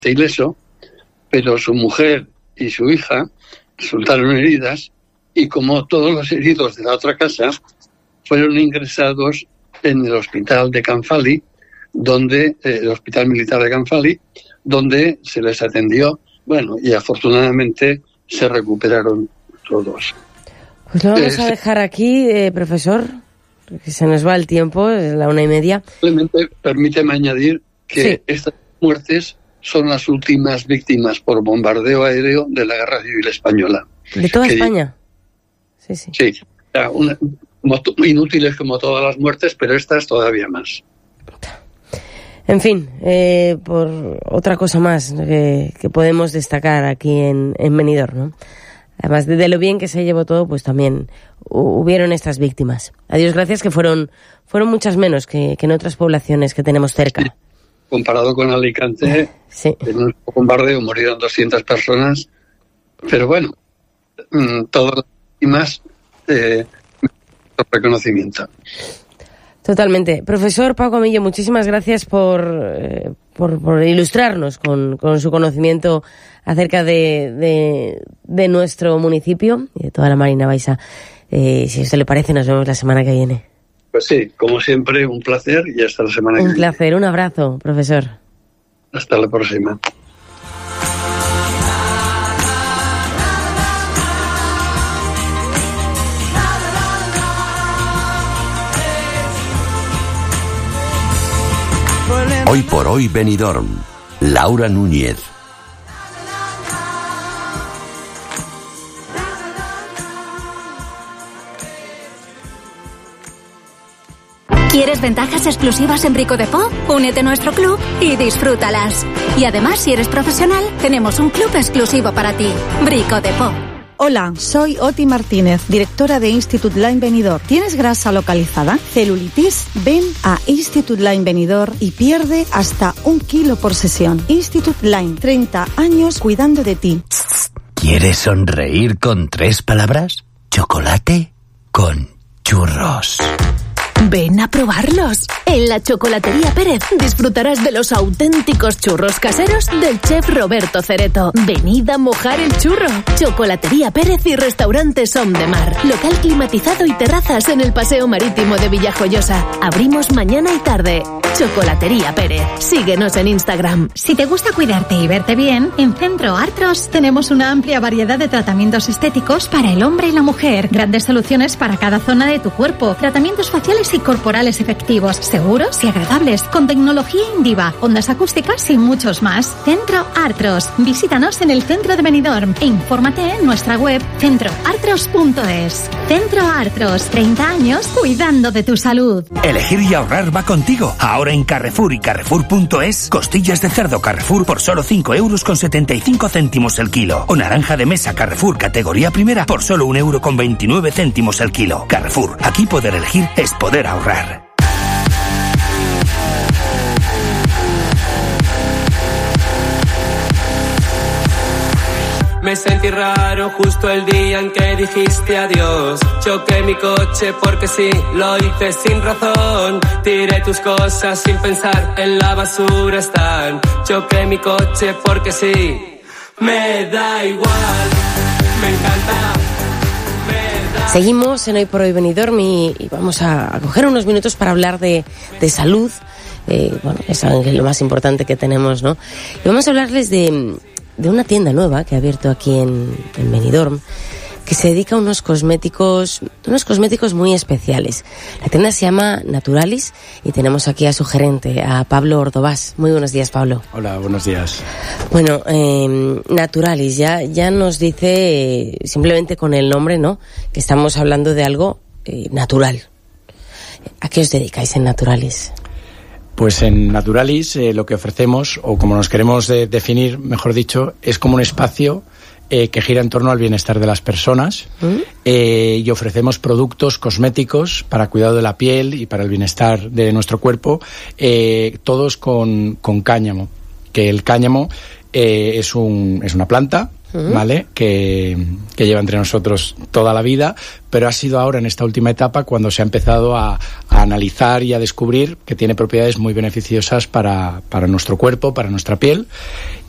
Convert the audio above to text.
ileso, pero su mujer y su hija resultaron heridas y, como todos los heridos de la otra casa, fueron ingresados en el hospital de Canfali, el hospital militar de Canfali, donde se les atendió, y afortunadamente se recuperaron todos. Pues lo vamos a dejar aquí, profesor, que se nos va el tiempo, es la 1:30. Simplemente permíteme añadir que estas muertes son las últimas víctimas por bombardeo aéreo de la Guerra Civil Española. ¿De toda España? Sí. Inútiles como todas las muertes, pero estas todavía más. En fin, por otra cosa más que podemos destacar aquí en Benidorm, ¿no? Además de lo bien que se llevó todo, pues también hubieron estas víctimas. A Dios gracias, que fueron muchas menos que en otras poblaciones que tenemos cerca. Sí. Comparado con Alicante, en un bombardeo murieron 200 personas, pero todas las víctimas reconocimiento. Totalmente. Profesor Pau Camillo, muchísimas gracias por ilustrarnos con su conocimiento acerca de nuestro municipio y de toda la Marina Baixa. Si a usted le parece, nos vemos la semana que viene. Pues sí, como siempre, un placer y hasta la semana que viene. Un placer, un abrazo, profesor. Hasta la próxima. Hoy por hoy Benidorm. Laura Núñez. ¿Quieres ventajas exclusivas en Brico Dépôt? Únete a nuestro club y disfrútalas. Y además, si eres profesional, tenemos un club exclusivo para ti. Brico Dépôt. Hola, soy Oti Martínez, directora de Institut Line Benidorm. ¿Tienes grasa localizada? ¿Celulitis? Ven a Institut Line Benidorm y pierde hasta 1 kilo por sesión. Institut Line, 30 años cuidando de ti. ¿Quieres sonreír con 3 palabras? Chocolate con churros. Ven a probarlos. En la Chocolatería Pérez disfrutarás de los auténticos churros caseros del chef Roberto Cereto. Venid a mojar el churro. Chocolatería Pérez y Restaurante Som de Mar. Local climatizado y terrazas en el Paseo Marítimo de Villajoyosa. Abrimos mañana y tarde. Chocolatería Pérez. Síguenos en Instagram. Si te gusta cuidarte y verte bien, en Centro Artros tenemos una amplia variedad de tratamientos estéticos para el hombre y la mujer. Grandes soluciones para cada zona de tu cuerpo. Tratamientos faciales y corporales efectivos, seguros y agradables, con tecnología Indiva, ondas acústicas y muchos más. Centro Artros. Visítanos en el centro de Benidorm e infórmate en nuestra web centroartros.es. Centro Artros, 30 años cuidando de tu salud. Elegir y ahorrar va contigo. Ahora en Carrefour y Carrefour.es, costillas de cerdo Carrefour por solo 5,75 € el kilo. O naranja de mesa Carrefour categoría primera por solo 1,29 € el kilo. Carrefour, aquí poder elegir es poder ahorrar. Me sentí raro justo el día en que dijiste adiós. Choqué mi coche porque sí, lo hice sin razón. Tiré tus cosas sin pensar, en la basura están. Choqué mi coche porque sí, me da igual, me encanta. Seguimos en Hoy por Hoy Benidorm y vamos a coger unos minutos para hablar de salud. Es lo más importante que tenemos, ¿no? Y vamos a hablarles de una tienda nueva que ha abierto aquí en Benidorm, que se dedica a unos cosméticos muy especiales. La tienda se llama Naturalis y tenemos aquí a su gerente, a Pablo Ordovás. Muy buenos días, Pablo. Hola, buenos días. Bueno, Naturalis ya nos dice, simplemente con el nombre, ¿no?, que estamos hablando de algo natural. ¿A qué os dedicáis en Naturalis? Pues en Naturalis lo que ofrecemos, o como nos queremos definir, mejor dicho, es como un espacio que gira en torno al bienestar de las personas y ofrecemos productos cosméticos para cuidado de la piel y para el bienestar de nuestro cuerpo, todos con cáñamo, que el cáñamo es una planta, ¿vale?, que lleva entre nosotros toda la vida, pero ha sido ahora en esta última etapa cuando se ha empezado a analizar y a descubrir que tiene propiedades muy beneficiosas para nuestro cuerpo, para nuestra piel,